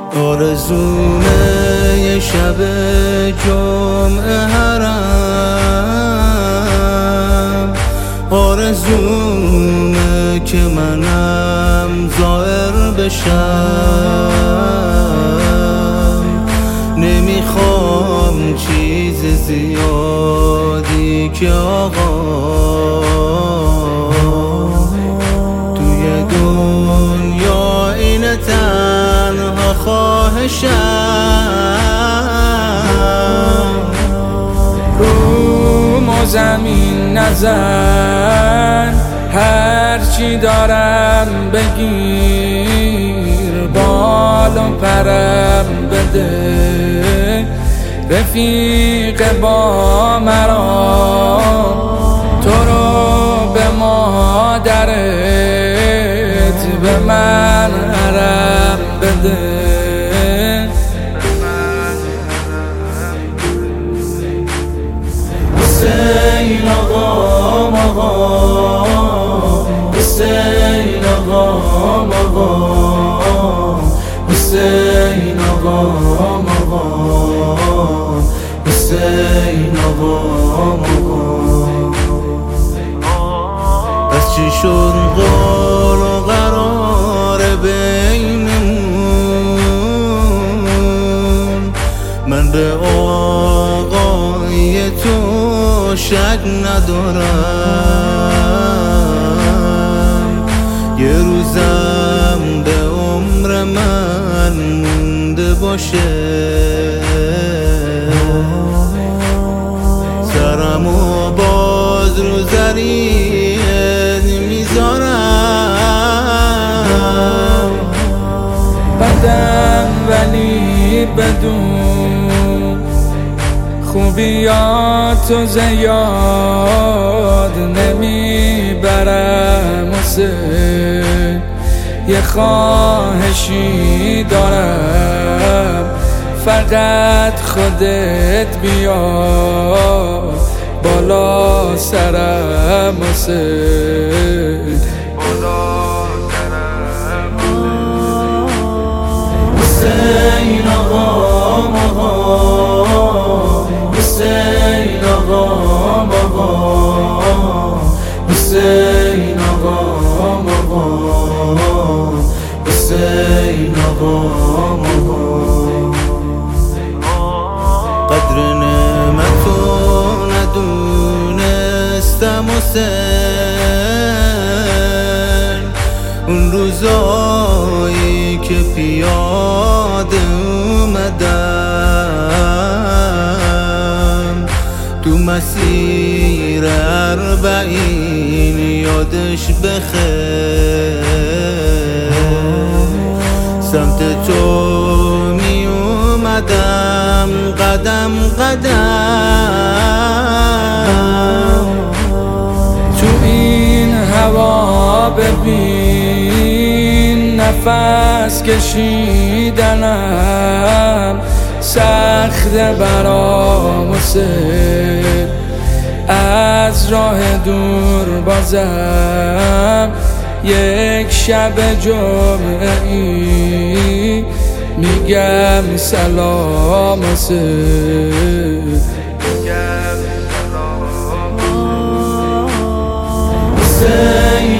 آرزومه یه شب جمعه حرم، آرزومه که منم زائر بشم. نمیخوام چیز زیادی که آقا توی دنیا اینه، تنها خواهشم روم و زمین نزن، هرچی دارم بگیر، بال و پرم بده، رفیق با مرا تو رو به مادرت به من حرم بده. حسین آقام آقام، حسین آقام آقام، حسین آقام آقام، حسین آقام آقام. از چی شد قول و قرار بینمون؟ من به آقای تو شک ندارم، یه روزم به عمر من مونده باشه، سرمو باز رو زریت میذارم. بدم ولی بدون خوبیاتو زیاد نمیبرم حسین، یه خواهشی دارم، فقط خودت بیا بالا سرم حسین، حسین آقام آقام، حسین آقام آقام، حسین آقام آقام، حسین آقام آقام. قدر نعمتو ندونستم حسین، اون روزایی که پیاده اومدم تو مسیر 40 یادش بخیر، سمت تو می اومدم قدم قدم. تو این هوا ببین نفس کشیدنم سخت برام حسین، از راه دور بازم یک شب جمعه ای میگم سلام حسین. حسین